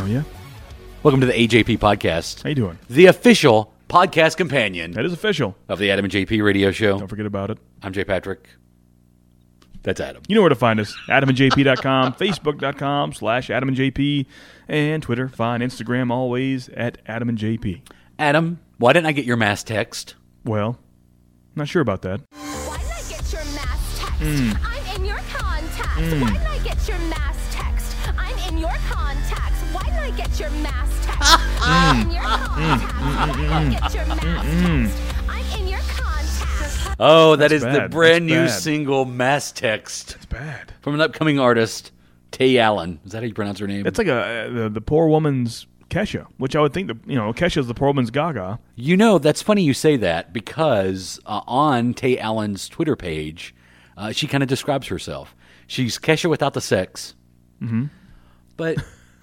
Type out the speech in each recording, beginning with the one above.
Oh, yeah? Welcome to the AJP Podcast. How you doing? The official podcast companion That is official. of the Adam and JP radio show. Don't forget about it. I'm Jay Patrick. That's Adam. You know where to find us. AdamandJP.com, Facebook.com/AdamandJP, and Twitter, fine. Instagram, always at AdamandJP. Adam, why didn't I get your mass text? Well, not sure about that. Why did I get your mass text? I'm in your contacts. Why did I get your mass text? I'm in your contacts. Why did I get your mass text? I'm in your contacts. Why did I get your mass text? I'm in your contacts. Oh, that That's is the bad. brand new That's bad. single mass text It's bad. from an upcoming artist, Tay Allen. Is that how you pronounce her name? It's like the poor woman's Kesha, which I would think Kesha's the poor woman's Gaga. You know, that's funny you say that because on Tay Allen's Twitter page, she kind of describes herself. She's Kesha without the sex. Mm-hmm. But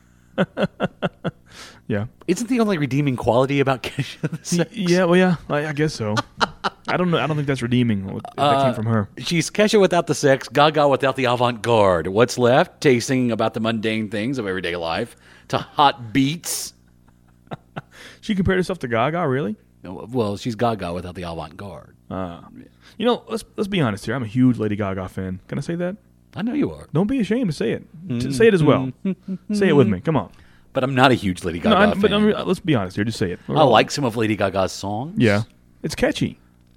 Yeah. isn't the only redeeming quality about Kesha the sex? Yeah, well, yeah, I guess so. I don't know. I don't think that's redeeming. If that came from her. She's Kesha without the sex, Gaga without the avant-garde. What's left? Tay singing about the mundane things of everyday life to hot beats. She compared herself to Gaga, really? No, well, she's Gaga without the avant-garde. You know, let's be honest here. I'm a huge Lady Gaga fan. Can I say that? I know you are. Don't be ashamed to say it. Say it as well. Say it with me. Come on. But I'm not a huge Lady Gaga No, fan. but let's be honest here. Just say it. I like some of Lady Gaga's songs. Yeah, it's catchy.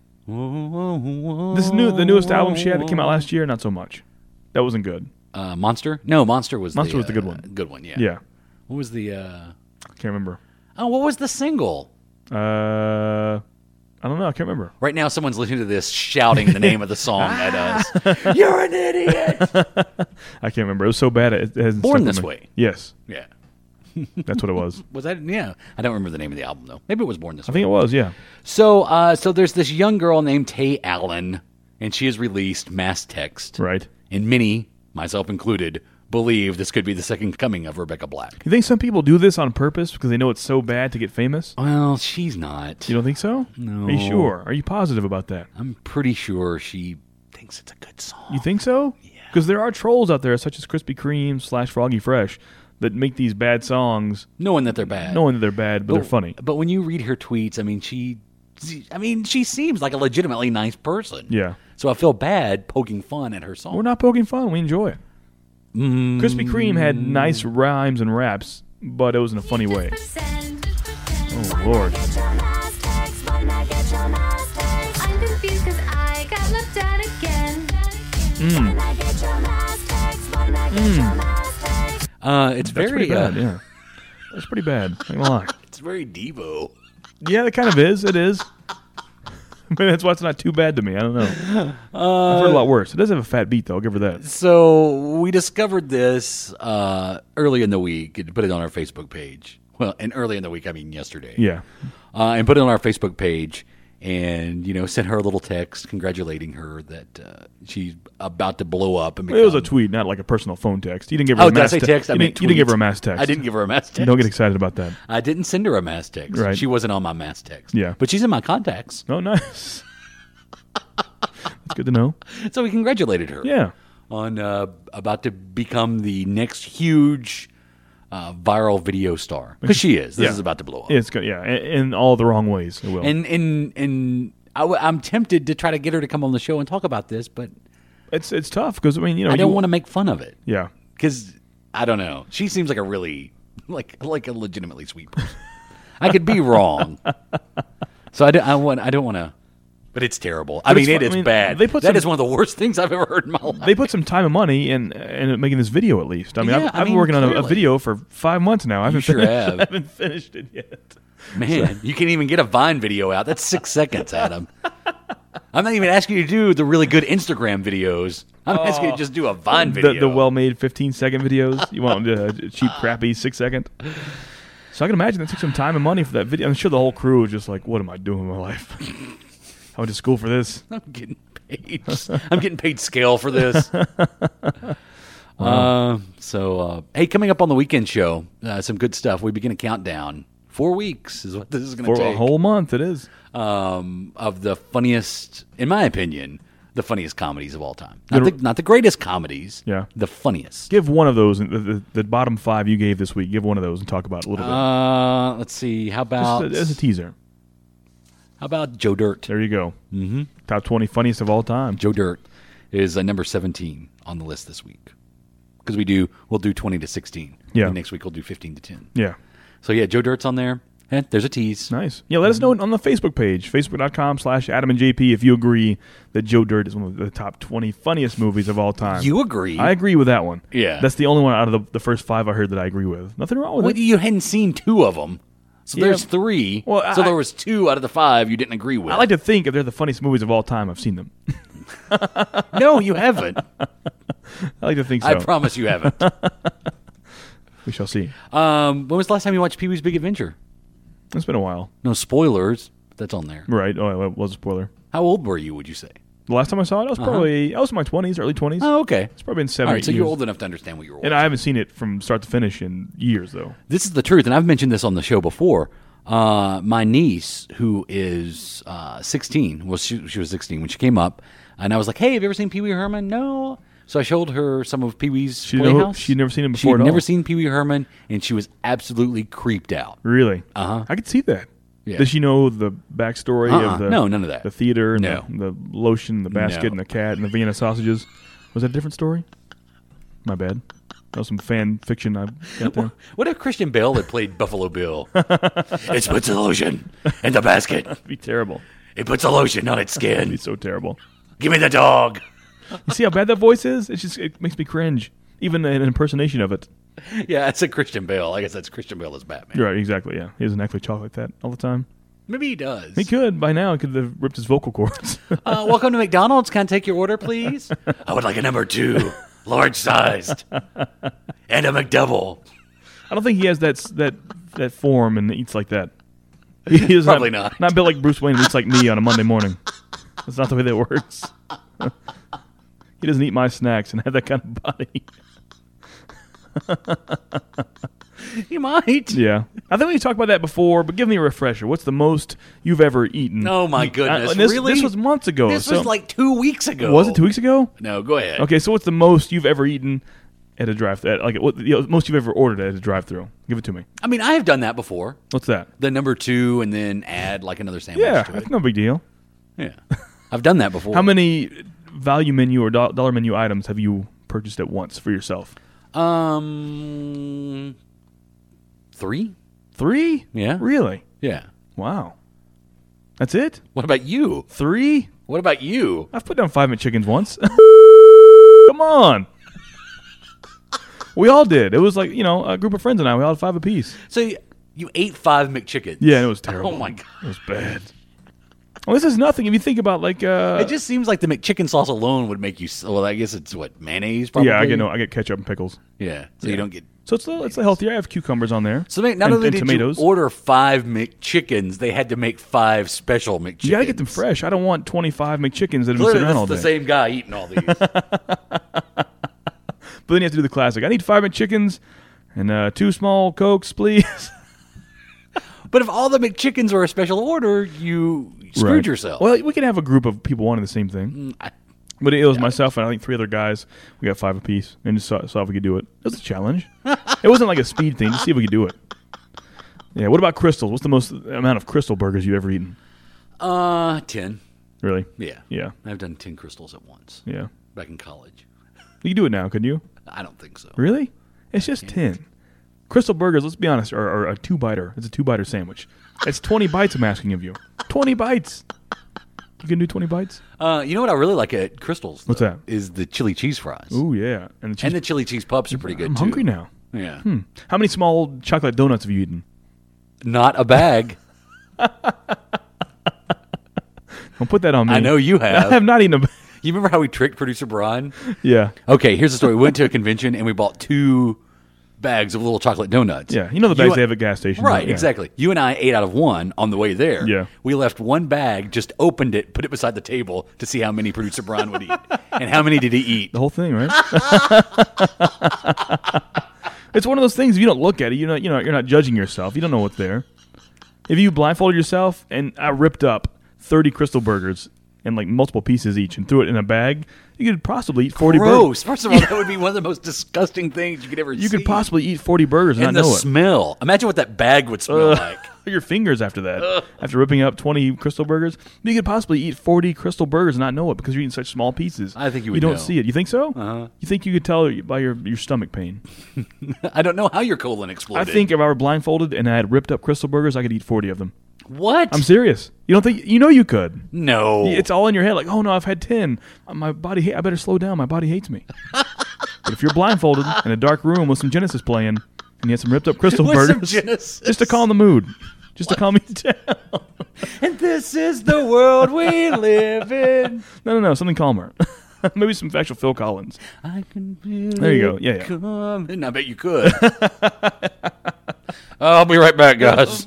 The newest album she had that came out last year, not so much. That wasn't good. Monster? No, Monster was Monster was the good one. Good one, yeah. Yeah, What was the... can't remember. Oh, what was the single? I don't know. I can't remember. Right now, someone's listening to this shouting the name of the song at us. You're an idiot! I can't remember. It was so bad. It hasn't Born stuck with This me. Way. Yes, Yeah. that's what it was. Was that? Yeah. I don't remember the name of the album, though. Maybe it was Born This I Way. think it was. Yeah. So there's this young girl named Tay Allen, and she has released Mass Text. Right. And many, myself included, believe this could be the second coming of Rebecca Black. You think some people do this on purpose because they know it's so bad to get famous? Well, she's not. You don't think so? No. Are you sure? Are you positive about that? I'm pretty sure she thinks it's a good song. You think so? Yeah. Because there are trolls out there, such as Krispy Kreme / Froggy Fresh, that make these bad songs, Knowing that they're bad. knowing that they're bad, but they're funny. But when you read her tweets, she seems like a legitimately nice person. Yeah. So I feel bad poking fun at her song. We're not poking fun. We enjoy it. Krispy Kreme had nice rhymes and raps, but it was in a funny way. Oh, Lord. I'm confused because I got left out again. It's That's very pretty bad, yeah. That's pretty bad. Not gonna lie. It's very Devo. Yeah, it kind of is. It is. Maybe that's why it's not too bad to me. I don't know. I've heard a lot worse. It does have a fat beat, though. I'll give her that. So we discovered this early in the week and put it on our Facebook page. Well, and early in the week, I mean yesterday. Yeah. And put it on our Facebook page and, sent her a little text congratulating her that she's about to blow up. And It was a tweet, not like a personal phone text. You didn't give her Oh, a did I mass say text? I You meant didn't give tweet. her a mass text. I didn't give her a mass text. Don't get excited about that. I didn't send her a mass text. Right. She wasn't on my mass text. Yeah. But she's in my contacts. Oh, nice. That's good to know. So we congratulated her. Yeah. On about to become the next huge viral video star. Because she is. This Yeah. is about to blow up. It's good. Yeah. In all the wrong ways. It will. And I'm tempted to try to get her to come on the show and talk about this, but It's tough because, I don't want to make fun of it. Yeah. Because, I don't know. She seems like a really, like a legitimately sweet person. I could be wrong. So I don't want to. But it's terrible. But it is bad. That is one of the worst things I've ever heard in my life. They put some time and money in making this video at least. I've been working on a clearly. video for 5 months now. I haven't sure finished, have. I haven't finished it yet. Man, you can't even get a Vine video out. That's 6 seconds, Adam. I'm not even asking you to do the really good Instagram videos. I'm asking you to just do a Vine video. The well-made 15-second videos. You want cheap, crappy 6-second. So I can imagine that took some time and money for that video. I'm sure the whole crew was just like, what am I doing with my life? I went to school for this. I'm getting paid. I'm getting paid scale for this. Hey, coming up on the weekend show, some good stuff. We begin a countdown. 4 weeks is what this is going to For take. a whole month, it is. Of the funniest, in my opinion, the funniest comedies of all time. Not the greatest comedies. Yeah. The funniest. Give one of those, the bottom 5 you gave this week. Give one of those and talk about it a little bit. Let's see. How about Just as a teaser. How about Joe Dirt? There you go. Mm-hmm. Top 20 funniest of all time. Joe Dirt is number 17 on the list this week. Because we'll do 20 to 16. Yeah. And next week we'll do 15 to 10. Yeah. So yeah, Joe Dirt's on there. There's a tease. Nice. Yeah, let us know on the Facebook page, facebook.com/AdamandJP, if you agree that Joe Dirt is one of the top 20 funniest movies of all time. You agree? I agree with that one. Yeah. That's the only one out of the first 5 I heard that I agree with. Nothing wrong with Well, it. you hadn't seen 2 of them. So Yeah. there's 3. Well, so there was 2 out of the 5 you didn't agree with. I like to think if they're the funniest movies of all time, I've seen them. No, you haven't. I like to think so. I promise you haven't. We shall see. When was the last time you watched Pee-wee's Big Adventure? It's been a while. No spoilers. But that's on there. Right. Oh, it was a spoiler. How old were you, would you say? The last time I saw it, I was in my 20s, early 20s. Oh, okay. It's probably been 7 All right, so years. you're old enough to understand what you were watching. And I haven't seen it from start to finish in years, though. This is the truth, and I've mentioned this on the show before. My niece, who is 16, well, she was 16 when she came up, and I was like, "Hey, have you ever seen Pee Wee Herman?" No. So I showed her some of Pee Wee's Playhouse. She'd never seen him She before had at all. never seen Pee Wee Herman, and she was absolutely creeped out. Really? Uh-huh. I could see that. Yeah. Does she know the backstory of the No, none of that. the theater and No. the lotion, the basket, No. and the cat and the Vienna sausages? Was that a different story? My bad. That was some fan fiction I got there. What if Christian Bale had played Buffalo Bill? It puts the lotion in the basket. It'd be terrible. It puts the lotion on its It'd be skin. so terrible. Give me the dog. You see how bad that voice is? It makes me cringe. Even an impersonation of it. Yeah, that's a Christian Bale. I guess that's Christian Bale as Batman. You're right, exactly, yeah. He doesn't actually talk like that all the time. Maybe he does. He could, by now, he could have ripped his vocal cords. Welcome to McDonald's. Can I take your order, please? I would like a number 2, large sized, and a McDouble. I don't think he has that form and eats like that. He is Probably not. Not built like Bruce Wayne, eats like me on a Monday morning. That's not the way that works. He doesn't eat my snacks and have that kind of body. He might. Yeah. I think we talked about that before, but give me a refresher. What's the most you've ever eaten? Oh, my goodness. And this, Really? This was months ago. This so- was like 2 weeks ago. Was it 2 weeks ago? No, go ahead. Okay, so what's the most you've ever eaten at a drive-thru? Like, what the most you've ever ordered at a drive-thru? Give it to me. I mean, I have done that before. What's that? The number 2 and then add like another sandwich Yeah, to that's it. no big deal. Yeah. I've done that before. How many value menu or dollar menu items have you purchased at once for yourself? 3? 3? Yeah. Really? Yeah. Wow. That's it? What about you? 3? What about you? I've put down 5 McChickens once. Come on. We all did. It was like, a group of friends and I. We all had 5 apiece. So you ate 5 McChickens. Yeah, and it was terrible. Oh, my God. It was bad. Well, this is nothing. If you think about, like... It just seems like the McChicken sauce alone would make you... Well, I guess it's, mayonnaise probably? yeah, I get ketchup and pickles. Yeah, so you don't get... So it's healthier. I have cucumbers on there. So not and, only and did tomatoes. you order 5 McChickens, they had to make 5 special McChickens. You got to get them fresh. I don't want 25 McChickens that have been Clearly, sitting around all that's day. the same guy eating all these. But then you have to do the classic. I need 5 McChickens and 2 small Cokes, please. But if all the McChickens were a special order, you screwed Right. yourself. Well, we can have a group of people wanting the same thing. But it was myself and I think 3 other guys. We got 5 apiece and just saw if we could do it. It was a challenge. It wasn't like a speed thing. Just see if we could do it. Yeah. What about Crystals? What's the most amount of Crystal burgers you've ever eaten? 10. Really? Yeah. Yeah. I've done 10 Crystals at once. Yeah. Back in college. You could do it now, couldn't you? I don't think so. Really? It's just 10. Crystal burgers, let's be honest, are a 2-biter. It's a 2-biter sandwich. It's 20 bites I'm asking of you. 20 bites. You can do 20 bites? You know what I really like at Crystals? What's though, that? Is the chili cheese fries. Ooh, yeah. And the cheese. And the chili cheese pups are pretty good, I'm too. hungry now. Yeah. How many small chocolate donuts have you eaten? Not a bag. Don't put that on me. I know you have. I have not eaten a... You remember how we tricked producer Brian? Yeah. Okay, here's the story. We went to a convention and we bought 2 bags of little chocolate donuts. Yeah. You know the bags they have at gas stations. Right, Yeah. exactly. You and I ate out of one on the way there. Yeah. We left one bag, just opened it, put it beside the table to see how many producer Brian would eat. And how many did he eat? The whole thing, right? It's one of those things, if you don't look at it, you're not judging yourself. You don't know what's there. If you blindfolded yourself and I ripped up 30 Crystal burgers, and like multiple pieces each and threw it in a bag, you could possibly eat 40 burgers. Gross. First of all, that would be one of the most disgusting things you could ever see. You could possibly eat 40 burgers and And not the know it. smell. Imagine what that bag would smell like. Your fingers after that. After ripping up 20 Crystal burgers, you could possibly eat 40 Crystal burgers and not know it because you're eating such small pieces. I think you would You don't know. see it. You think so? Uh-huh. You think you could tell by your stomach pain? I don't know how your colon exploded. I think if I were blindfolded and I had ripped up Crystal burgers, I could eat 40 of them. What? I'm serious. You don't think? You know you could. No. It's all in your head. Like, oh no, I've had 10. My body. I better slow down. My body hates me. But if you're blindfolded in a dark room with some Genesis playing, and you had some ripped up Crystal With some burgers, Genesis. just to calm the mood, just to calm me down. And this is the world we live in. No, something calmer. Maybe some actual Phil Collins. I can feel There you go. it Yeah. coming. I bet you could. I'll be right back, guys.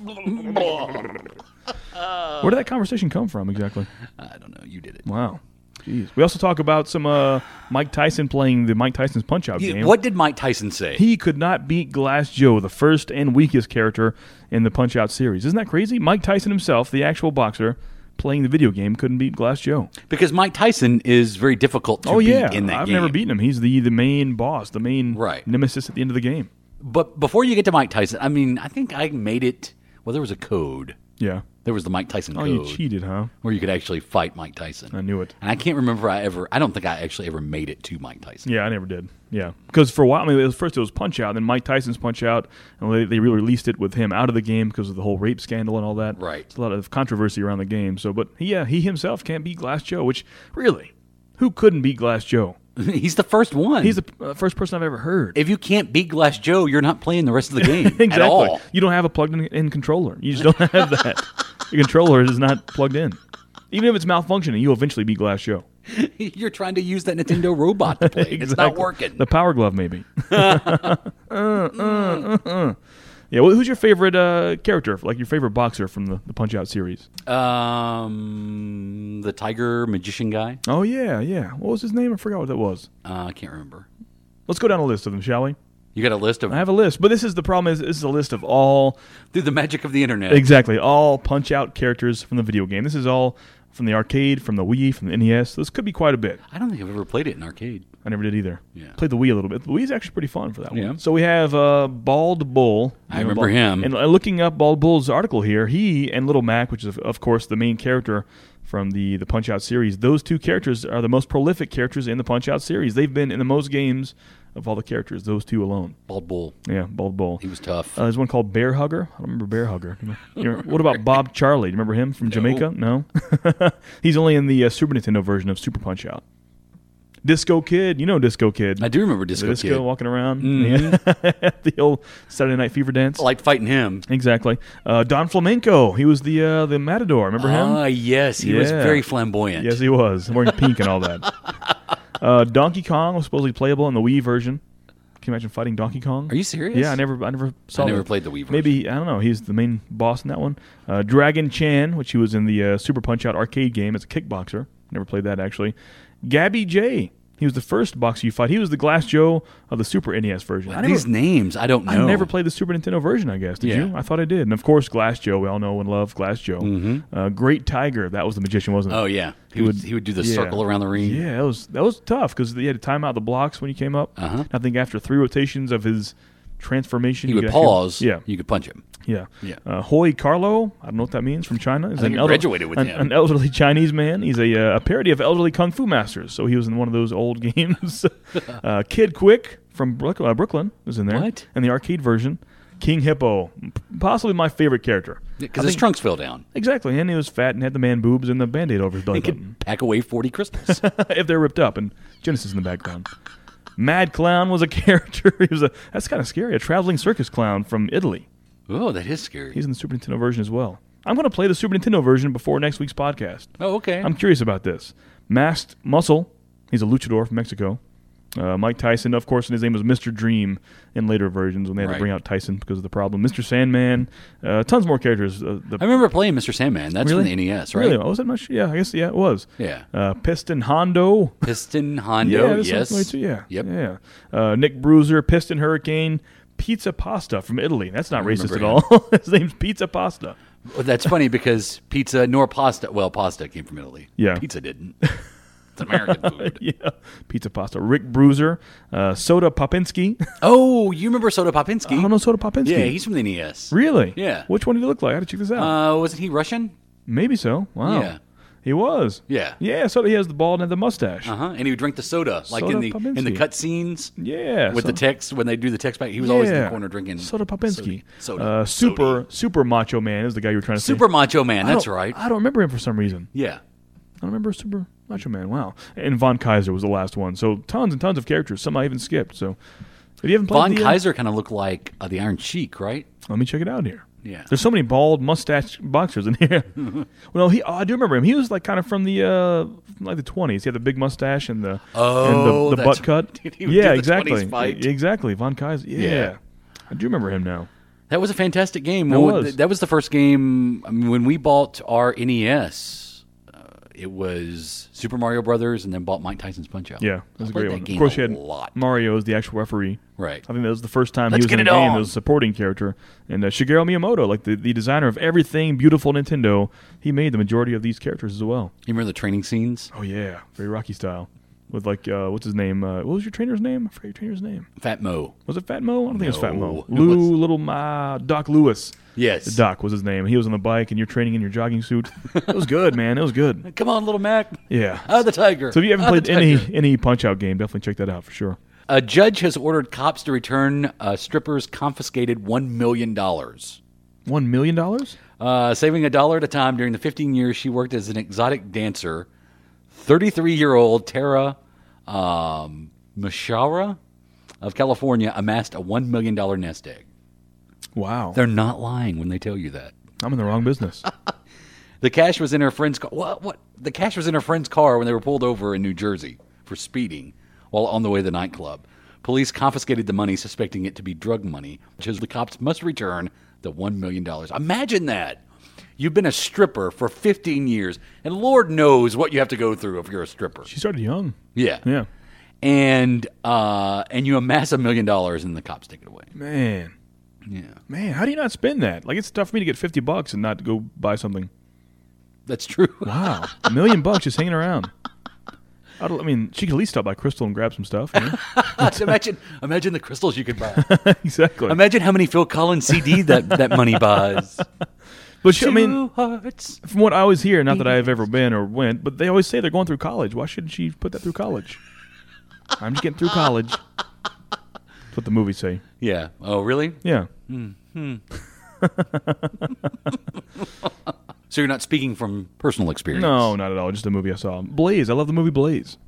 Where did that conversation come from exactly? I don't know. You did it. Wow. Jeez. We also talk about some Mike Tyson playing the Mike Tyson's Punch-Out game. What did Mike Tyson say? He could not beat Glass Joe, the first and weakest character in the Punch-Out series. Isn't that crazy? Mike Tyson himself, the actual boxer, playing the video game, couldn't beat Glass Joe. Because Mike Tyson is very difficult to beat in that I've game. never beaten him. He's the main boss, the main Right. nemesis at the end of the game. But before you get to Mike Tyson, I mean, I think I made it. Well, there was a code. Yeah. There was the Mike Tyson Oh, code. you cheated, huh? Where you could actually fight Mike Tyson. I knew it. And I can't remember I don't think I actually ever made it to Mike Tyson. Yeah, I never did. Yeah, because for a while, I mean, first it was Punch-Out, then Mike Tyson's Punch-Out, and they really released it with him out of the game because of the whole rape scandal and all that. Right. It's a lot of controversy around the game. So, but he himself can't beat Glass Joe, which really, who couldn't beat Glass Joe? He's the first one. He's the first person I've ever heard. If you can't beat Glass Joe, you're not playing the rest of the game Exactly. at all. You don't have a plugged-in controller. You just don't have that. Your controller is not plugged in. Even if it's malfunctioning, you'll eventually beat Glass Joe. You're trying to use that Nintendo robot to play. It's not Exactly. working. The Power Glove, maybe. Yeah, well, who's your favorite character, like your favorite boxer from the Punch-Out series? The Tiger Magician guy. Oh, yeah. What was his name? I forgot what that was. I can't remember. Let's go down a list of them, shall we? You got a list of I have a list, but this is the problem is this is a list of all, through the magic of the internet. exactly, all Punch-Out characters from the video game. This is all from the arcade, from the Wii, from the NES. This could be quite a bit. I don't think I've ever played it in arcade. I never did either. Yeah. Played the Wii a little bit. The Wii's actually pretty fun for that Yeah. one. So we have Bald Bull. I remember him. And looking up Bald Bull's article here, he and Little Mac, which is, of course, the main character from the Punch-Out series, those two characters are the most prolific characters in the Punch-Out series. They've been in the most games of all the characters, those two alone. Bald Bull. Yeah, Bald Bull. He was tough. There's one called Bear Hugger. I don't remember Bear Hugger. What about Bob Charlie? Do you remember him from Jamaica? No? He's only in the Super Nintendo version of Super Punch-Out. Disco Kid. You know Disco Kid. I do remember The Disco disco Kid. walking around. Mhm. Yeah. The old Saturday Night Fever dance. I liked fighting him. Exactly. Don Flamenco. He was the Matador. Remember him? Ah, yes. He was Yeah. very flamboyant. Yes, he was. Wearing pink and all that. Donkey Kong was supposedly playable in the Wii version. Can you imagine fighting Donkey Kong? Are you serious? Yeah, I never saw I never that. played the Wii version. Maybe, I don't know, he's the main boss in that one. Dragon Chan, which he was in the Super Punch-Out arcade game as a kickboxer. Never played that, actually. Gabby J. He was the first boxer you fight. He was the Glass Joe of the Super NES version. These names, I don't know. I never played the Super Nintendo version, I guess. Did Yeah. you? I thought I did. And, of course, Glass Joe. We all know and love Glass Joe. Mhm. Great Tiger. That was the magician, wasn't it? Oh, yeah. He would do the yeah. circle around the ring. Yeah, that was tough because he had to time out the blocks when he came up. Uh-huh. I think after 3 rotations of his transformation, He you would could actually- pause. Yeah, You could punch him. yeah. Yeah. Hoy Carlo, I don't know what that means, from China. Is I think an I graduated with him. An elderly Chinese man. He's a parody of Elderly Kung Fu Masters. So he was in one of those old games. Kid Quick from Brooklyn was in there. What? In the arcade version. King Hippo, possibly my favorite character. Because I his think- trunks fell down. Exactly, and he was fat and had the man boobs and the Band-Aid over his belly He button. could pack away 40 crystals. If they're ripped up, and Genesis in the background. Mad Clown was a character. That's kind of scary. A traveling circus clown from Italy. Oh, that is scary. He's in the Super Nintendo version as well. I'm going to play the Super Nintendo version before next week's podcast. Oh, okay. I'm curious about this. Masked Muscle. He's a luchador from Mexico. Mike Tyson, of course, and his name was Mr. Dream in later versions when they had to Right. bring out Tyson because of the problem. Mr. Sandman. Tons more characters. I remember playing Mr. Sandman. That's Really? from the NES, right? Really? Oh, was that much? Yeah, I guess, yeah, it was. Yeah. Piston Hondo. Piston Hondo, that yes. sounds familiar too, yeah. Yep. Yeah. Nick Bruiser, Piston Hurricane, Pizza Pasta from Italy. That's not I racist at remember all. His name's Pizza Pasta. Well, that's funny because pizza nor pasta. Well, pasta came from Italy. Yeah. Pizza didn't. It's American food. Yeah, pizza pasta. Rick Bruiser, Soda Popinski. Oh, you remember Soda Popinski? I don't know Soda Popinski. Yeah, he's from the NES. Really? Yeah. Which one did he look like? I had to check this out. Wasn't he Russian? Maybe so. Wow. Yeah. He was. Yeah. Yeah, so he has the bald and the mustache. And he would drink the soda, like Soda in the Popinski. cut scenes. Yeah. With the text when they do the text back, he was always in the corner drinking Soda Popinski. Soda. Super Macho Man is the guy you were trying to say. Super Macho Man. I That's don't- right. I don't remember him for some reason. Yeah. I don't remember Super Macho Man. Wow. And Von Kaiser was the last one. So tons and tons of characters. Some I even skipped. So if you haven't played Von the, Kaiser kind of looked like the Iron Sheik, right? let me check it out here. Yeah. There's so many bald mustache boxers in here. Well, I do remember him. He was like kind of from the like the 20s. He had the big mustache and the Oh, and the that's butt cut. right. He would Yeah, do the exactly. 20s fight. Exactly. Von Kaiser. Yeah. Yeah. I do remember him now. That was a fantastic game. It was. That was the first game. I mean, when we bought our NES, it was Super Mario Brothers, and then bought Mike Tyson's Punch Out. Yeah, that was I a played great that one. game Of course, you a had lot. Mario as the actual referee. Right. I think that was the first time Let's he was get in it a game on. as a supporting character. And Shigeru Miyamoto, like the designer of everything beautiful Nintendo, he made the majority of these characters as well. You remember the training scenes? Oh yeah, very Rocky style. With like, what's his name? What was your trainer's name? I forget your trainer's name. Fat Mo. Was it Fat Mo? I don't think it was Fat Mo. No, it Lou, was- little Doc Lewis. Yes. Doc was his name. He was on the bike, and you're training in your jogging suit. It was good, man. It was good. Come on, little Mac. Yeah. The tiger. So if you haven't Ah, the played any tiger. Punch-Out game, definitely check that out for sure. A judge has ordered cops to return strippers confiscated $1 million. $1 million? Saving $1 at a time during the 15 years she worked as an exotic dancer. 33-year-old Tara Mashara of California amassed a $1 million nest egg. Wow. They're not lying when they tell you that. I'm in the wrong business. The cash was in her friend's car. What? The cash was in her friend's car when they were pulled over in New Jersey for speeding while on the way to the nightclub. Police confiscated the money, suspecting it to be drug money, which is the cops must return the $1 million. Imagine that. You've been a stripper for 15 years, and Lord knows what you have to go through if you're a stripper. She started young. Yeah. Yeah. And you amass $1 million, and the cops take it away. Man. Yeah. Man, how do you not spend that? Like, it's tough for me to get $50 and not go buy something. That's true. Wow. $1 million just hanging around. I mean, she could at least stop by Crystal and grab some stuff. You know? Imagine the crystals you could buy. Exactly. Imagine how many Phil Collins CD that money buys. But she, I mean, Two hearts. from what I always hear, not that I've ever been or went, but they always say they're going through college. Why shouldn't she put that through college? I'm just getting through college. That's what the movies say. Yeah. Oh, really? Yeah. So you're not speaking from personal experience? No, not at all. Just a movie I saw. Blaze. I love the movie Blaze.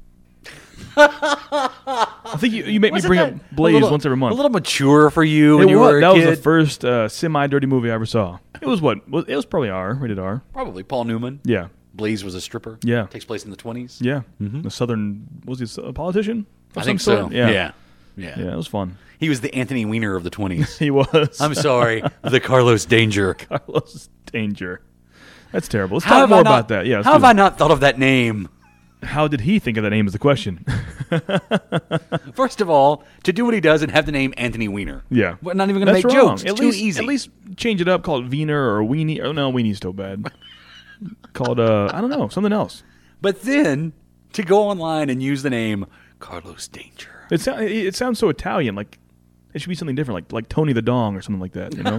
I think you make me bring up Blaze once every month. A little mature for you when you were a that kid. was the first semi-dirty movie I ever saw. It was what? It was probably rated R. Probably Paul Newman. Yeah. Blaze was a stripper. Yeah. Takes place in the 20s. Yeah. The Southern, was he a politician? Of I think some so. sort? Yeah. Yeah. Yeah, it was fun. He was the Anthony Weiner of the 20s. He was. I'm sorry. The Carlos Danger. Carlos Danger. That's terrible. Let's How talk have more I not- about that. Yeah. let's How do have I not thought of that name? that. How did he think of that name is the question. First of all, to do what he does and have the name Anthony Weiner. Yeah. We're not even going to That's make wrong. jokes. At It's too least, easy. At least change it up. Call it Wiener or Weenie. Oh, no, Weenie's still bad. Call it, I don't know, something else. But then to go online and use the name Carlos Danger. It sounds so Italian. Like, it should be something different, like Tony the Dong or something like that, you know?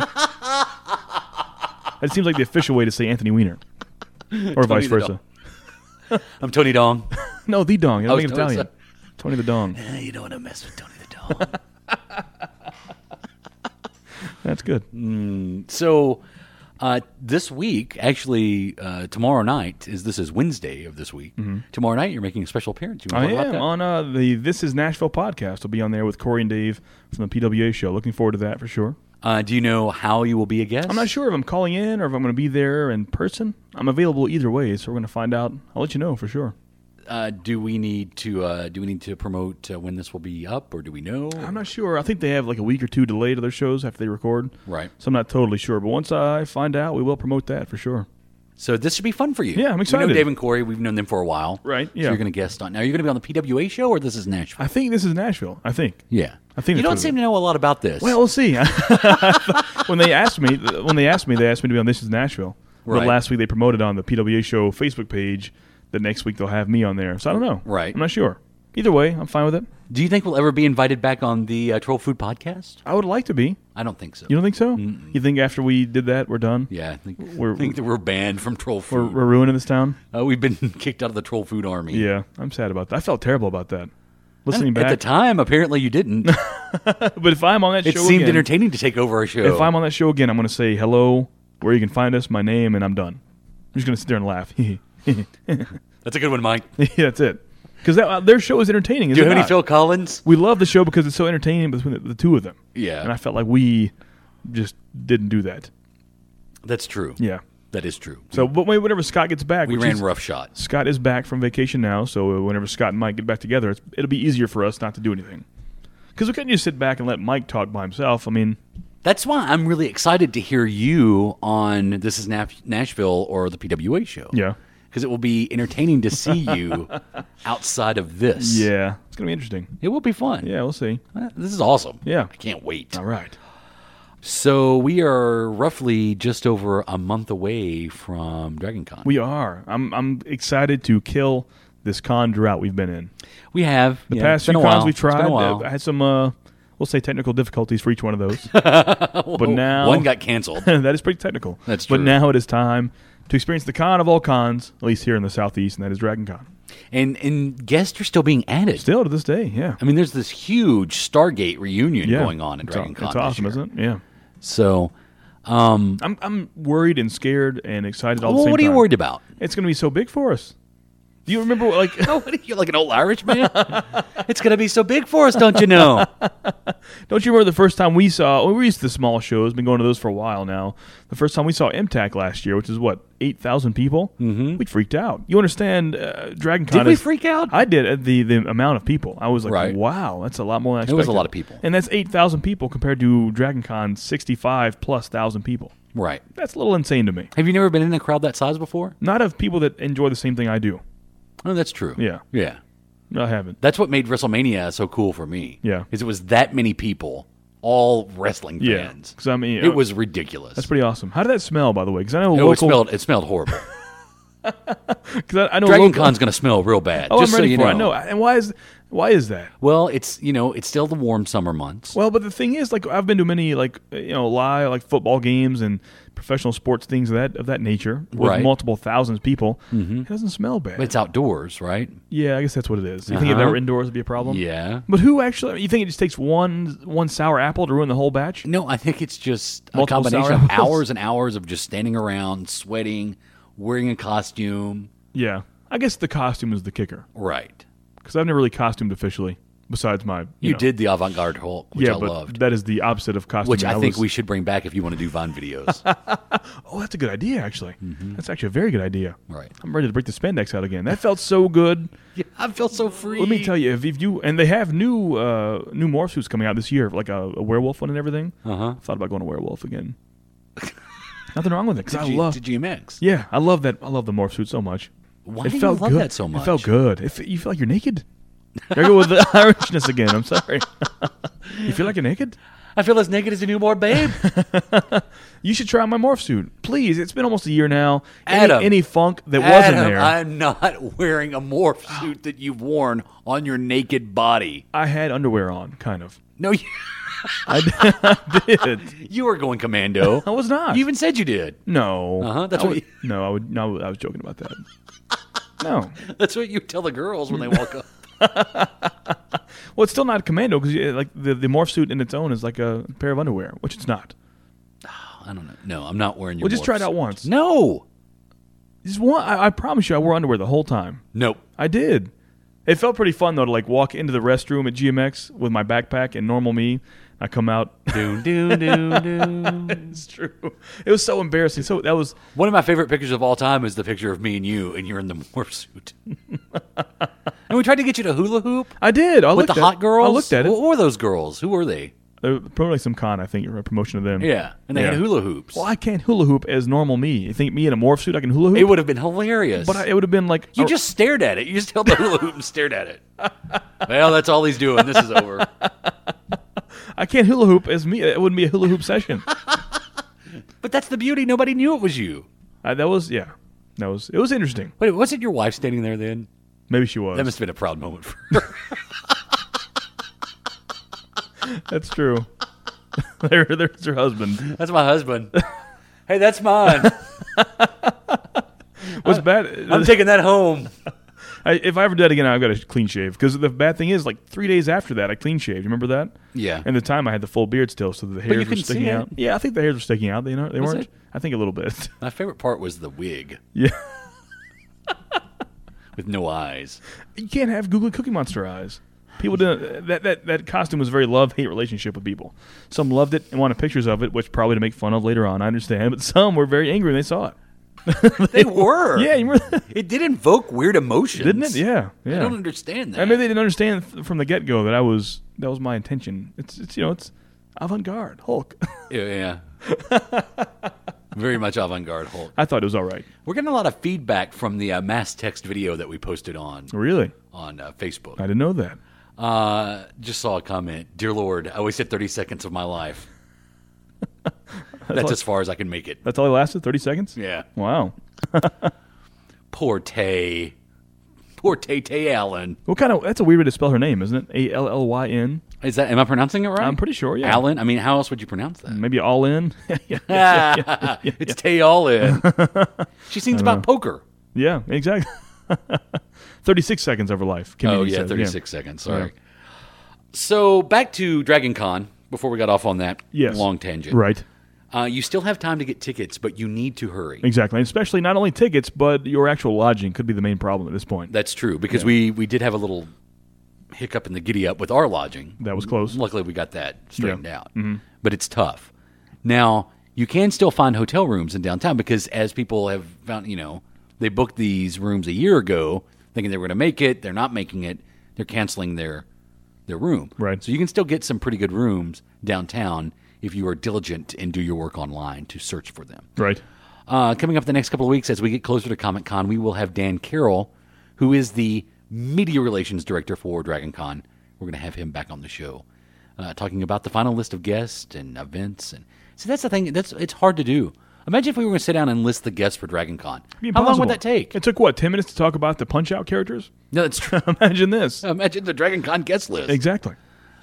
It seems like the official way to say Anthony Weiner. Or vice the versa. I'm Tony Dong. No, the Dong. I don't Oh, think it's Tony- Italian. Tony the Dong. You don't want to mess with Tony the Dong. That's good. So this week, actually, tomorrow night this is Wednesday of this week. Tomorrow night, you're making a special appearance. You I wanna talk am about that? on the This Is Nashville podcast. I'll be on there with Corey and Dave from the PWA show. Looking forward to that for sure. Do you know how you will be a guest? I'm not sure if I'm calling in or if I'm going to be there in person. I'm available either way, so we're going to find out. I'll let you know for sure. Do we need to promote when this will be up, or do we know? I'm not sure. I think they have like a week or two delay to their shows after they record. Right. So I'm not totally sure. But once I find out, we will promote that for sure. So this should be fun for you. Yeah, I'm excited. We know Dave and Corey. We've known them for a while. Right, So yeah. you're going to guest on. Now, you're going to be on the PWA show, or this is Nashville? I think this is Nashville. I think. Yeah. I think you that's what don't it seem is. to know a lot about this. Well, we'll see. when they asked me they asked me to be on This Is Nashville. Right. But last week they promoted on the PWA show Facebook page that next week they'll have me on there. So I don't know. Right. I'm not sure. Either way, I'm fine with it. Do you think we'll ever be invited back on the Troll Food podcast? I would like to be. I don't think so. You don't think so? You think after we did that, we're done? Yeah, I think We're- that we're banned from Troll We're Food. ruining this town? We've been kicked out of the Troll Food army. Yeah, I'm sad about that. I felt terrible about that. Listening At the back. time, apparently you didn't. But if I'm on that It show seemed again, entertaining to take over our show. if I'm on that show again, I'm going to say hello, where you can find us, my name, and I'm done. I'm just going to sit there and laugh. That's a good one, Mike. Yeah, that's it. Because their show is entertaining. Do Is you it have any not? Phil Collins? We love the show because it's so entertaining between the two of them. Yeah. And I felt like we just didn't do that. That's true. Yeah. That is true. So, but whenever Scott gets back, we which ran is- roughshod. Scott is back from vacation now, so whenever Scott and Mike get back together, it'll be easier for us not to do anything. Because we couldn't just sit back and let Mike talk by himself. I mean, That's why I'm really excited to hear you on This Is Nashville or the PWA show. yeah. Because it will be entertaining to see you outside of this. Yeah. It's going to be interesting. It will be fun. Yeah, we'll see. This is awesome. Yeah. I can't wait. All right. So we are roughly just over a month away from Dragon Con. We are. I'm excited to kill this con drought we've been in. We have. The past few cons we've tried, Been a while. I had some, we'll say, technical difficulties for each one of those. But now One got canceled. that is pretty technical. That's But true. now it is time to experience the con of all cons, at least here in the Southeast, and that is Dragon Con. And guests are still being added. Still to this day, yeah. I mean, there's this huge Stargate reunion Yeah. going on at Dragon Con. It's this awesome, year. isn't it? Yeah. So, I'm worried and scared and excited all the well, same what are you time. worried about? It's going to be so big for us. Do you remember, like... What are you, like an old Irish man? It's going to be so big for us, don't you know? Don't you remember the first time we saw... Well, we're used to small shows. Been going to those for a while now. The first time we saw MTAC last year, which is, 8,000 people? Mm-hmm. We freaked out. You understand, Dragon Con Did we is- freak out? I did, at the amount of people. I was like, Right. wow, that's a lot more than I It expected. was a lot of people. And that's 8,000 people compared to Dragon Con, 65,000+ people. Right. That's a little insane to me. Have you never been in a crowd that size before? Not of people that enjoy the same thing I do. Oh, that's true. Yeah. Yeah. No, I haven't. That's what made WrestleMania so cool for me. Yeah. Is it was that many people, all wrestling Yeah. fans. Because I mean, It was ridiculous. That's pretty awesome. How did that smell, by the way? Because I know It smelled horrible. Because I know Dragon local, Con's going to smell real bad. Oh, just I'm ready so you for know. it. I know. And why is that? Well, it's still the warm summer months. Well, but the thing is, like, I've been to many, like, live, like, football games and professional sports things of that nature with Right. multiple thousands of people. Mm-hmm. It doesn't smell bad. But it's outdoors, right? Yeah, I guess that's what it is. You think if Uh-huh. they were indoors, it'd be a problem? Yeah. But who actually? You think it just takes one sour apple to ruin the whole batch? No, I think it's just a Multiple combination sour of apples? hours and hours of just standing around, sweating, wearing a costume. Yeah, I guess the costume is the kicker Right. because I've never really costumed officially. Besides my, You know. did the avant-garde Hulk, which yeah, I but loved. that is the opposite of costume. Which I think we should bring back if you want to do Vine videos. Oh, that's a good idea. Actually, that's actually a very good idea. Right. I'm ready to break the spandex out again. That felt so good. Yeah, I feel so free. Let me tell you, if you and they have new morph suits coming out this year, like a werewolf one and everything. Uh-huh. I thought about going to werewolf again. Nothing wrong with it because I Did love. GMX. Yeah, I love that. I love the morph suit so much. Why It do you felt love good. that so much? It felt good. You feel like you're naked. There I go with the Irishness again. I'm sorry. You feel like you're naked? I feel as naked as a newborn babe. You should try my morph suit, please. It's been almost a year now. Adam. Any funk that wasn't Adam, there. I'm not wearing a morph suit that you've worn on your naked body. I had underwear on, kind of. No, I did. you were going commando. I was not. You even said you did. No. Uh-huh, that's I what would- No, I would. No, I was joking about that. No. That's what you tell the girls when they walk up. Well, it's still not commando because like the morph suit in its own is like a pair of underwear, which it's not. I don't know. No, I'm not wearing your Well, just morph try it out suit. once. No. Just one. I promise you, I wore underwear the whole time. Nope. I did. It felt pretty fun though to like walk into the restroom at GMX with my backpack and normal me. I come out. Doon, doon, doon, doon. It's true. It was so embarrassing. So that was. One of my favorite pictures of all time is the picture of me and you, and you're in the morph suit. And we tried to get you to hula hoop I did. I with looked the at, hot girls. I looked at it. What were those girls? Who were they? Probably some con, I think, or a promotion of them. Yeah, and they had hula hoops. Well, I can't hula hoop as normal me. You think me in a morph suit I can hula hoop? It would have been hilarious. But it would have been like you just stared at it. You just held the hula hoop and stared at it. Well, that's all he's doing. This is over. I can't hula hoop as me. It wouldn't be a hula hoop session. But that's the beauty. Nobody knew it was you. It was interesting. Wait, wasn't your wife standing there then? Maybe she was. That must have been a proud moment for her. That's true. There's her husband. That's my husband. Hey, that's mine. What's bad? I'm taking that home. If I ever do that again, I've got to clean shave. Because the bad thing is, like 3 days after that, I clean shaved. You remember that? Yeah. And the time I had the full beard still, so the hairs were sticking out. Yeah, I think the hairs were sticking out. They weren't. it? I think a little bit. My favorite part was the wig Yeah. with no eyes. You can't have Googly Cookie Monster eyes. People didn't. That costume was a very love-hate relationship with people. Some loved it and wanted pictures of it, which probably to make fun of later on. I understand, but some were very angry when they saw it. They were. Yeah, you remember that? It did invoke weird emotions. Didn't it? Yeah. I don't understand that. I mean, they didn't understand from the get-go that that was my intention. It's avant-garde Hulk. Yeah. Very much avant-garde Hulk. I thought it was all right. We're getting a lot of feedback from the mass text video that we posted on Really? Facebook. I didn't know that. Just saw a comment. Dear Lord, I wasted 30 seconds of my life. That's as far as I can make it. That's all it lasted? 30 seconds? Yeah. Wow. Poor Tay. Poor Tay Allen. That's a weird way to spell her name, isn't it? Allyn? Am I pronouncing it right? I'm pretty sure, yeah. Allen? I mean, how else would you pronounce that? Maybe all in? It's Tay Allen. She sings about poker. Yeah, exactly. 36 seconds of her life. Community says. 36 seconds. Sorry. Yeah. So back to Dragon Con before we got off on that long tangent. Right. You still have time to get tickets, but you need to hurry. Exactly. And especially not only tickets, but your actual lodging could be the main problem at this point. That's true, because we did have a little hiccup in the giddy up with our lodging. That was close. Luckily, we got that straightened out. Mm-hmm. But it's tough. Now, you can still find hotel rooms in downtown because as people have found, they booked these rooms a year ago thinking they were going to make it. They're not making it. They're canceling their room. Right. So you can still get some pretty good rooms downtown if you are diligent and do your work online to search for them. Right. Coming up the next couple of weeks, as we get closer to Comic-Con, we will have Dan Carroll, who is the media relations director for Dragon Con. We're going to have him back on the show, talking about the final list of guests and events. And see, that's the thing. It's hard to do. Imagine if we were going to sit down and list the guests for Dragon Con. How long would that take? It took, 10 minutes to talk about the Punch-Out characters? No, that's true. Imagine this. Imagine the Dragon Con guest list. Exactly.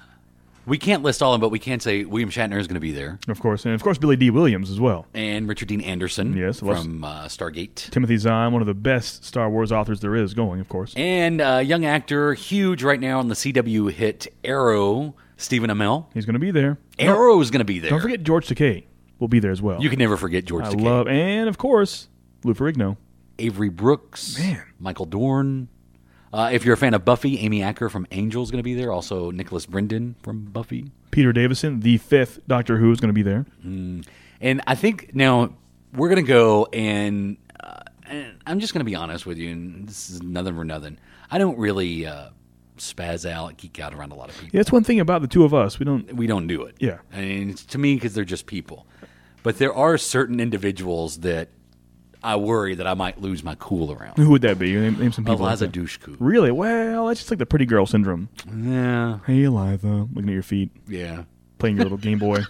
We can't list all of them, but we can say William Shatner is going to be there. Of course. And, of course, Billy D. Williams as well. And Richard Dean Anderson from Stargate. Timothy Zahn, one of the best Star Wars authors there is going, of course. And young actor, huge right now on the CW hit Arrow, Stephen Amell. He's going to be there. Arrow is going to be there. Don't forget George Takei will be there as well. You can never forget George Takei. And, of course, Lou Ferrigno. Avery Brooks. Man. Michael Dorn. If you're a fan of Buffy, Amy Acker from Angel is going to be there. Also, Nicholas Brendan from Buffy. Peter Davison, the 5th Doctor Who, is going to be there. And I think now we're going to go and I'm just going to be honest with you, and this is nothing for nothing. I don't really spaz out, geek out around a lot of people. Yeah, that's one thing about the two of us. We don't do it. Yeah. I mean, it's, to me, because they're just people. But there are certain individuals that I worry that I might lose my cool around. Who would that be? Name some people. Eliza Dushku. Really? Well, that's just like the pretty girl syndrome. Yeah. Hey, Eliza. Looking at your feet. Yeah. Playing your little Game Boy.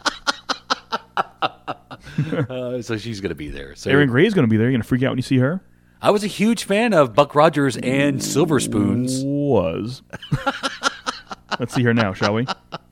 So she's going to be there. So Erin Gray's going to be there. You're going to freak out when you see her? I was a huge fan of Buck Rogers and Silver Spoons. Let's see her now, shall we?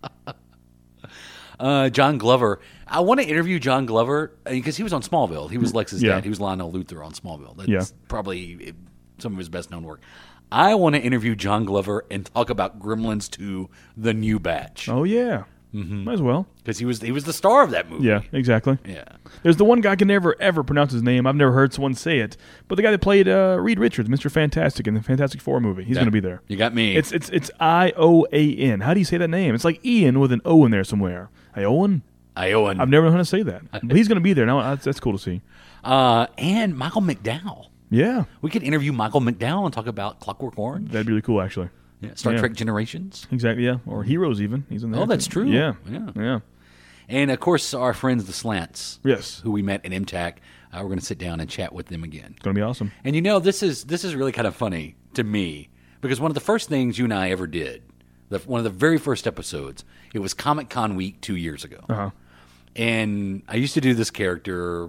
John Glover. I want to interview John Glover because he was on Smallville. He was Lex's dad. He was Lionel Luthor on Smallville. That's probably some of his best known work. I want to interview John Glover and talk about Gremlins 2, The New Batch. Oh, yeah. Mm-hmm. Might as well. Because he was the star of that movie. Yeah, exactly. Yeah. There's the one guy I can never, ever pronounce his name. I've never heard someone say it. But the guy that played Reed Richards, Mr. Fantastic in the Fantastic Four movie. He's going to be there. You got me. It's Ioan. How do you say that name? It's like Ian with an O in there somewhere. Ioan? Ioan. I've never known how to say that. But he's going to be there. Now that's cool to see. And Michael McDowell. Yeah. We could interview Michael McDowell and talk about Clockwork Orange. That'd be really cool, actually. Yeah. Star Trek Generations. Exactly, yeah. Or Heroes even. He's in there. Oh, that's true. Yeah. Yeah. And, of course, our friends, the Slants. Yes. Who we met at MTAC. We're going to sit down and chat with them again. It's going to be awesome. And, this is really kind of funny to me because one of the first things you and I ever did, one of the very first episodes, it was Comic-Con week 2 years ago. Uh-huh. And I used to do this character...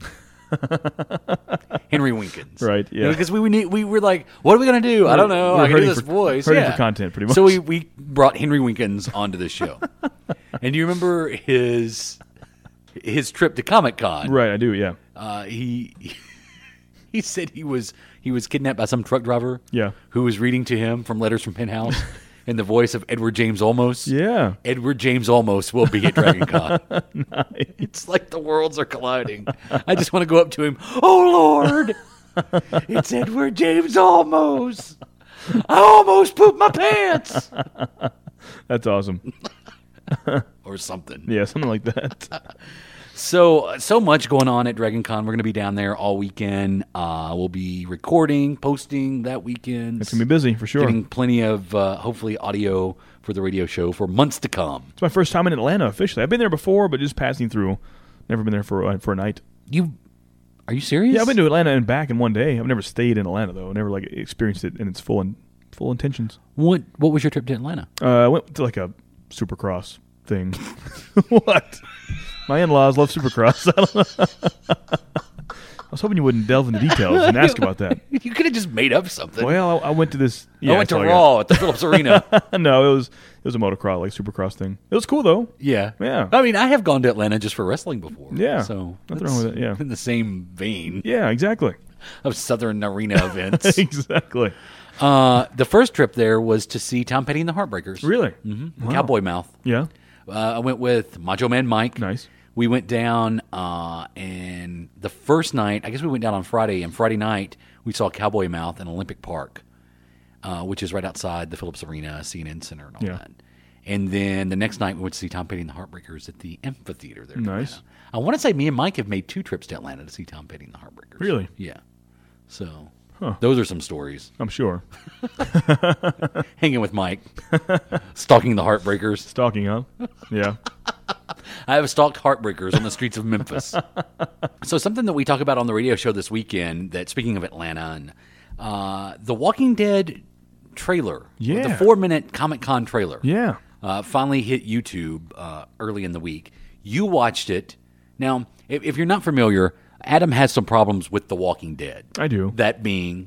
Henry Winkins, right? Yeah, because we were like, what are we gonna do? I don't know. I can do this voice. For content, pretty much. So we brought Henry Winkins onto the show. And do you remember his trip to Comic-Con? Right, I do. Yeah. He said he was kidnapped by some truck driver. Yeah. Who was reading to him from Letters from Penthouse. In the voice of Edward James Olmos. Yeah. Edward James Olmos will be at DragonCon. Nice. It's like the worlds are colliding. I just want to go up to him. Oh, Lord. It's Edward James Olmos. I almost pooped my pants. That's awesome. Or something. Yeah, something like that. So much going on at DragonCon. We're going to be down there all weekend. We'll be recording, posting that weekend. It's going to be busy for sure. Getting plenty of, hopefully, audio for the radio show for months to come. It's my first time in Atlanta officially. I've been there before, but just passing through. Never been there for a night. Are you serious? Yeah, I've been to Atlanta and back in one day. I've never stayed in Atlanta though. Never experienced it in its full intentions. What was your trip to Atlanta? I went to a Supercross thing. What? My in-laws love Supercross. I don't know. I was hoping you wouldn't delve into details and ask about that. You could have just made up something. Well, I went to this. I went to Raw at the Phillips Arena. No, it was a motocross, Supercross thing. It was cool though. Yeah. Yeah. I mean, I have gone to Atlanta just for wrestling before. Yeah. So nothing wrong with it. Yeah. In the same vein. Yeah, exactly. Of Southern Arena events. Exactly. The first trip there was to see Tom Petty and the Heartbreakers. Really? Mm-hmm. Wow. Cowboy Mouth. Yeah. I went with Macho Man Mike. Nice. We went down, and the first night, I guess we went down on Friday, and Friday night we saw Cowboy Mouth in Olympic Park, which is right outside the Phillips Arena, CNN Center, and all that. And then the next night we went to see Tom Petty and the Heartbreakers at the amphitheater there. Nice. I want to say me and Mike have made 2 trips to Atlanta to see Tom Petty and the Heartbreakers. Really? Yeah. So those are some stories. I'm sure. Hanging with Mike, stalking the Heartbreakers. Stalking, huh? Yeah. I have stalked Heartbreakers on the streets of Memphis. So something that we talk about on the radio show this weekend, that speaking of Atlanta, and the Walking Dead trailer, the 4-minute Comic-Con trailer, finally hit YouTube early in the week. You watched it. Now, if you're not familiar, Adam has some problems with The Walking Dead. I do. That being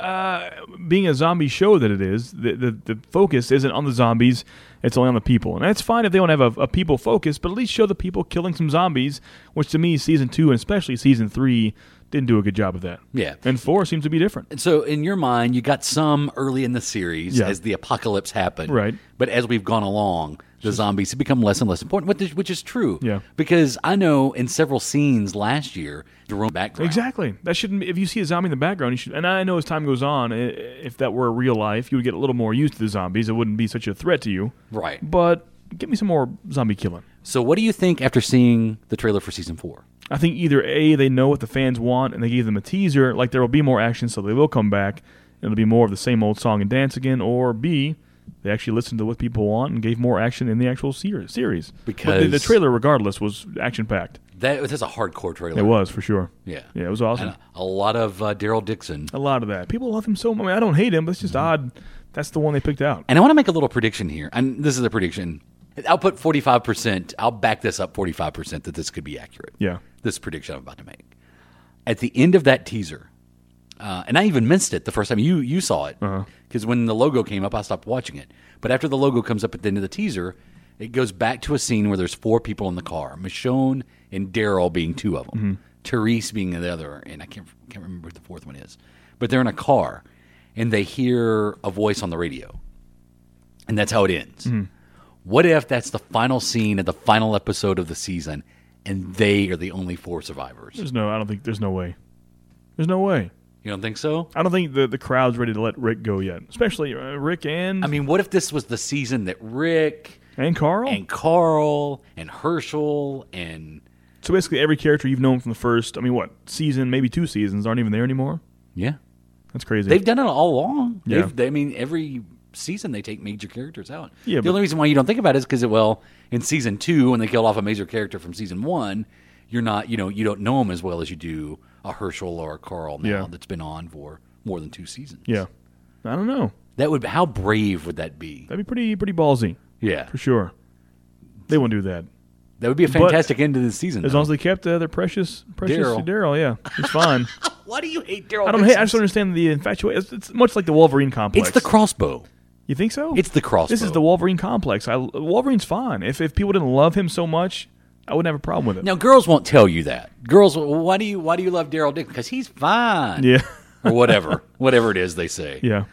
a zombie show that it is, the focus isn't on the zombies, it's only on the people. And that's fine if they don't have a people focus, but at least show the people killing some zombies, which to me, Season 2 and especially Season 3 didn't do a good job of that. Yeah. And 4 seems to be different. And so in your mind, you got some early in the series as the apocalypse happened. Right. But as we've gone along, the zombies have become less and less important, which is true. Yeah. Because I know in several scenes last year, the background. Exactly. That shouldn't. If you see a zombie in the background, you should. And I know as time goes on, if that were real life, you would get a little more used to the zombies. It wouldn't be such a threat to you. Right. But give me some more zombie killing. So what do you think after seeing the trailer for Season 4? I think either A, they know what the fans want, and they gave them a teaser, like there will be more action, so they will come back, and it'll be more of the same old song and dance again, or B, they actually listened to what people want and gave more action in the actual series. Because but the trailer, regardless, was action-packed. That's a hardcore trailer. It was, for sure. Yeah. Yeah, it was awesome. And a lot of Daryl Dixon. A lot of that. People love him so much. I mean, I don't hate him, but it's just odd. That's the one they picked out. And I want to make a little prediction here. And this is a prediction. I'll put 45%. I'll back this up 45% that this could be accurate. Yeah. This prediction I'm about to make. At the end of that teaser, and I even missed it the first time you saw it, because when the logo came up, I stopped watching it. But after the logo comes up at the end of the teaser, it goes back to a scene where there's 4 people in the car, Michonne and Daryl being 2 of them, Therese being the other, and I can't remember what the 4th one is. But they're in a car, and they hear a voice on the radio, and that's how it ends. What if that's the final scene of the final episode of the season, and they are the only 4 survivors? There's no way. There's no way. You don't think so? I don't think the crowd's ready to let Rick go yet, especially Rick and... I mean, what if this was the season that Rick... And Carl? And Carl, and Herschel, and... So basically every character you've known from the first, season, maybe 2 seasons, aren't even there anymore? Yeah. That's crazy. They've done it all along. Yeah. Every season they take major characters out. Yeah, the only reason why you don't think about it is because, in season 2, when they killed off a major character from season 1, you're not, you don't know them as well as you do a Herschel or a Carl now that's been on for more than 2 seasons. Yeah. I don't know. How brave would that be? That'd be pretty ballsy. Yeah. For sure. They won't do that. That would be a fantastic end to the season. As long as they kept their precious Daryl, yeah. It's fine. Why do you hate Daryl? I just don't understand the infatuation. It's much like the Wolverine complex. It's the crossbow. You think so? It's the crossbow. This is the Wolverine complex. Wolverine's fine. If people didn't love him so much, I wouldn't have a problem with it. Now, girls won't tell you that. Girls, why do you love Daryl Dixon? Because he's fine. Yeah. Or whatever it is they say. Yeah.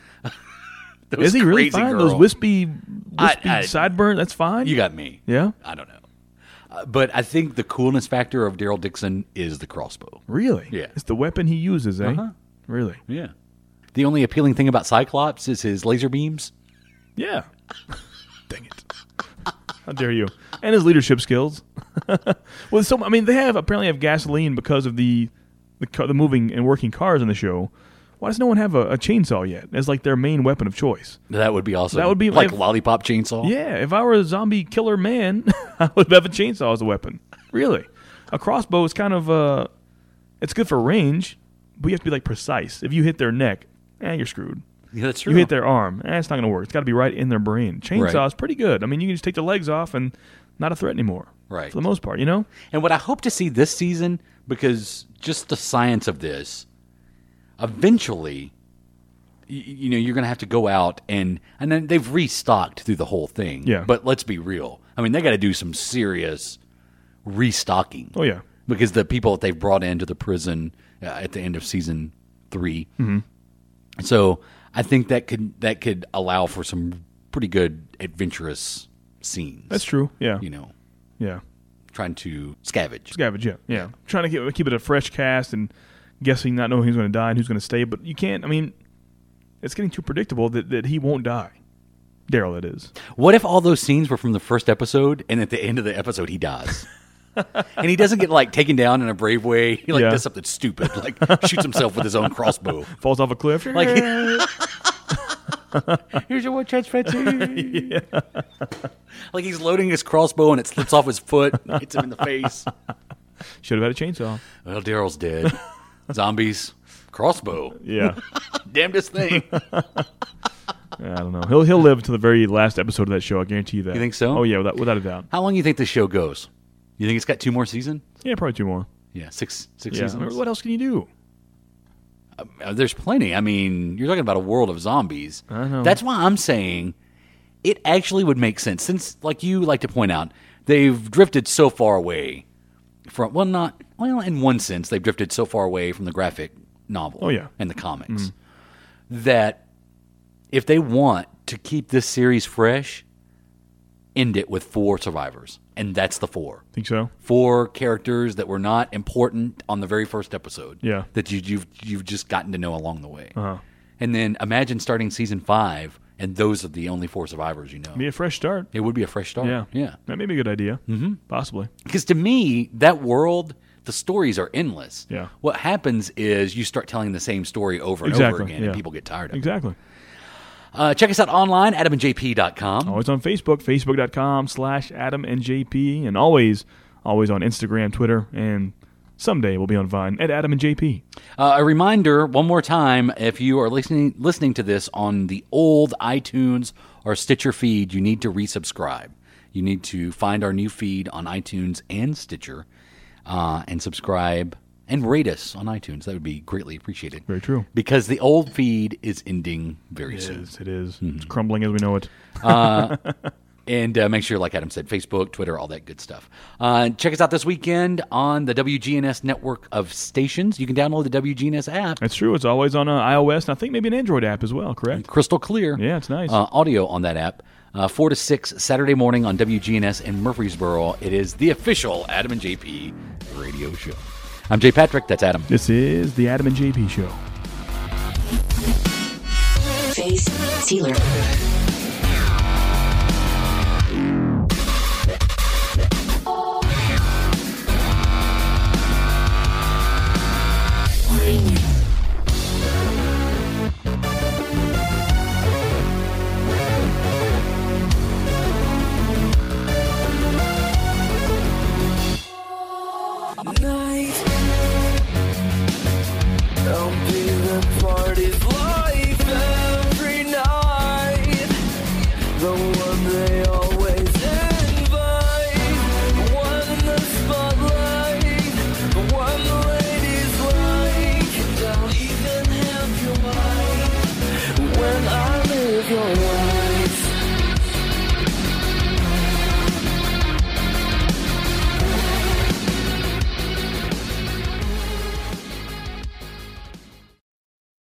Is he really fine? Girl. Those wispy sideburn, that's fine? You got me. Yeah? I don't know. But I think the coolness factor of Daryl Dixon is the crossbow. Really? Yeah. It's the weapon he uses, eh? Uh-huh. Really? Yeah. The only appealing thing about Cyclops is his laser beams. Yeah. Dang it. How dare you? And his leadership skills. Well, they apparently have gasoline because of the moving and working cars in the show. Why does no one have a chainsaw yet as like their main weapon of choice? That would be awesome. That would be like lollipop chainsaw. Yeah, if I were a zombie killer man, I would have a chainsaw as a weapon. Really, a crossbow is kind of it's good for range, but you have to be like precise. If you hit their neck, you're screwed. Yeah, that's true. You hit their arm, it's not going to work. It's got to be right in their brain. Chainsaw is pretty good. I mean, you can just take the legs off and not a threat anymore. Right. For the most part, you know. And what I hope to see this season, because just the science of this, eventually, you're going to have to go out and then they've restocked through the whole thing. Yeah. But let's be real. I mean, they got to do some serious restocking. Oh yeah. Because the people that they've brought into the prison at the end of season 3. Mm-hmm. So I think that could allow for some pretty good adventurous scenes. That's true. Yeah. Yeah. Trying to scavenge. Yeah. Trying to keep it a fresh cast and guessing, not knowing who's going to die and who's going to stay. But you can't. I mean, it's getting too predictable that he won't die. Daryl, that is. What if all those scenes were from the first episode, and at the end of the episode he dies? And he doesn't get taken down in a brave way. He does something stupid, like shoots himself with his own crossbow, falls off a cliff. Here's your one chance, Fetty. Yeah. Like he's loading his crossbow and it slips off his foot, and hits him in the face. Should have had a chainsaw. Well, Daryl's dead. Zombies, crossbow. Yeah. Damnedest thing. I don't know. He'll live to the very last episode of that show. I guarantee you that. You think so? Oh yeah, without a doubt. How long do you think this show goes? You think it's got 2 more seasons? Yeah, probably 2 more. Yeah, six seasons. What else can you do? There's plenty. I mean, you're talking about a world of zombies. I know. That's why I'm saying it actually would make sense, since, like you like to point out, they've drifted so far away from. In one sense, they've drifted so far away from the graphic novel. Oh, yeah. And the comics that if they want to keep this series fresh, end it with 4 survivors, and that's the 4. Think so? 4 characters that were not important on the very first episode. Yeah. That you've just gotten to know along the way. Uh-huh. And then imagine starting season 5, and those are the only 4 survivors you know. Be a fresh start. It would be a fresh start. Yeah. That may be a good idea. Mm-hmm. Possibly. Because to me, that world, the stories are endless. Yeah. What happens is you start telling the same story over and over again, and people get tired of it. Exactly. Check us out online, adamandjp.com. Always on Facebook, facebook.com/AdamandJP, and always on Instagram, Twitter, and someday we'll be on Vine at AdamandJP. A reminder, one more time, if you are listening to this on the old iTunes or Stitcher feed, you need to resubscribe. You need to find our new feed on iTunes and Stitcher and subscribe and rate us on iTunes. That would be greatly appreciated. Very true. Because the old feed is ending very soon. It is. It's crumbling as we know it. And make sure, like Adam said, Facebook, Twitter, all that good stuff. Check us out this weekend on the WGNS network of stations. You can download the WGNS app. That's true. It's always on iOS, and I think maybe an Android app as well, correct? Crystal clear. Yeah, it's nice. Audio on that app. 4 to 6 Saturday morning on WGNS in Murfreesboro. It is the official Adam and JP radio show. I'm Jay Patrick. That's Adam. This is the Adam and JP Show. Face Sealer.